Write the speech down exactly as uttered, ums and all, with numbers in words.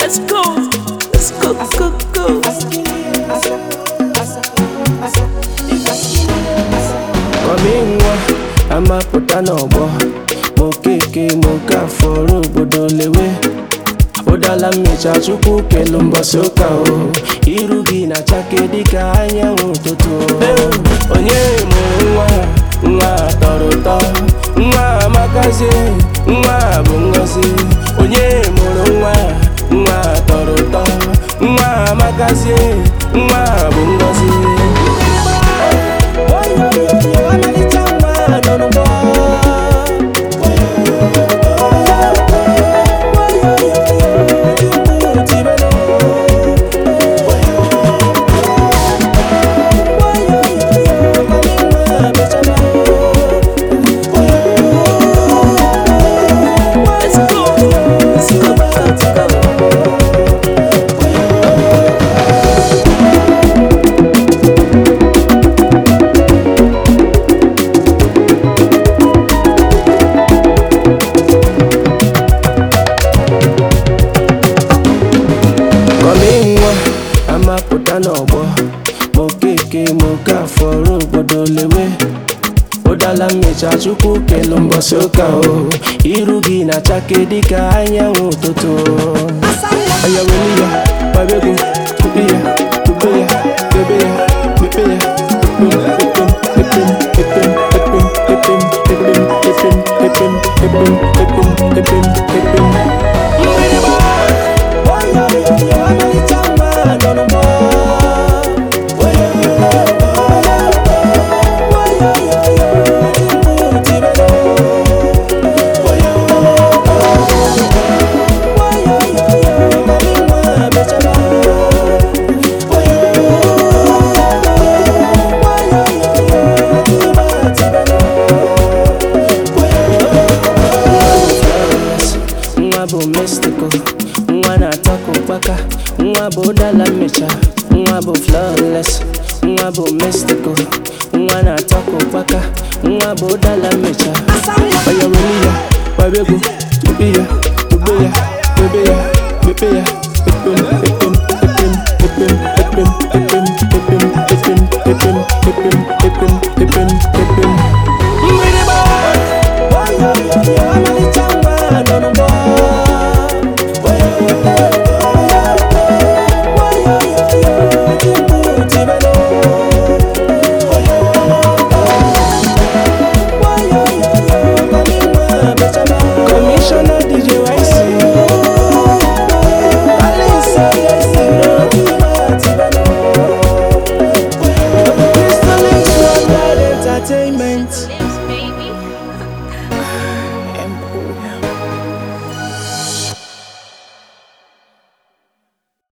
Let's go, let's go, go, go. Wabingwa, ama pota n'ọgbọ. Mokeke moka fọrọ obodo lewe. Ụdala mmecha Chukwu kelu mbọsị ụka o. Iru gị na-achake dịka anyanwụ ụtụtụ. Onye mụrụ nwa, nwa tọrọ ụtọ. Nwa amakazie, nwa bụ ngọzi. Onye mụrụ nwa, nwa tọrọ ụtọ. Nwa amakazie, nwa bụ ngọzi. Amapụta n'ọgbọ, mokeke moka fọrọ obodo lewe. Ụdala mmecha Chukwu kelu mbọsị ụka o. Iru gị na-achake dịka anyanwụ ụtụtụ. Aya weli ya, gbabego, tupe ya, tupe ya, kebe ya, mepe ya. Epem, epem, epem, epem, epem, epem, epem, epem, epem, epem, epem, epem, epem. Mystical, nwa na-atọkụ mkpaka, nwa bụ ụdala mmecha, nwa bụ flawless, nwa bụ mystical, nwa na-atọkụ mkpaka, nwa bụ ụdala mmecha. Aya weli ya, gbabego, tupe ya, tupe ya, kebe ya, mepe ya, epem, epem.